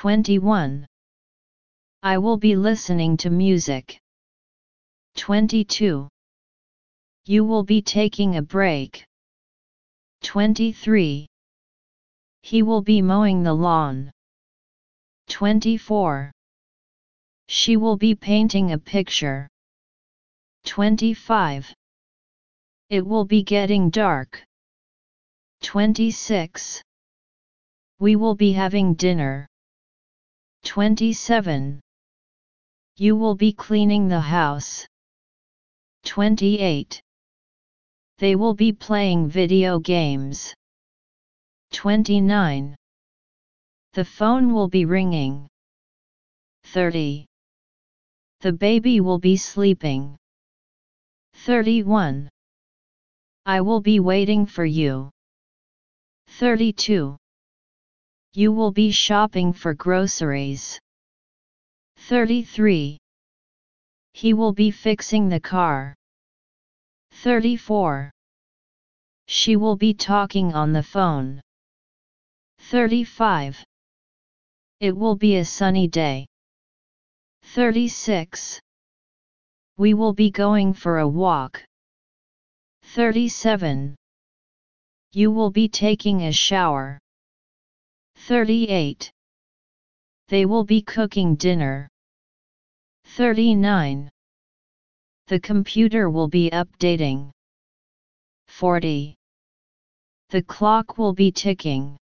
21. I will be listening to music. 22. You will be taking a break. 23. He will be mowing the lawn. 24. She will be painting a picture. 25. It will be getting dark. 26. We will be having dinner. 27. You will be cleaning the house. 28. They will be playing video games. 29. The phone will be ringing. 30. The baby will be sleeping. 31. I will be waiting for you. 32. You will be shopping for groceries. 33. He will be fixing the car. 34. She will be talking on the phone. 35. It will be a sunny day. 36. We will be going for a walk. 37. You will be taking a shower. 38. They will be cooking dinner. 39. The computer will be updating. 40. The clock will be ticking.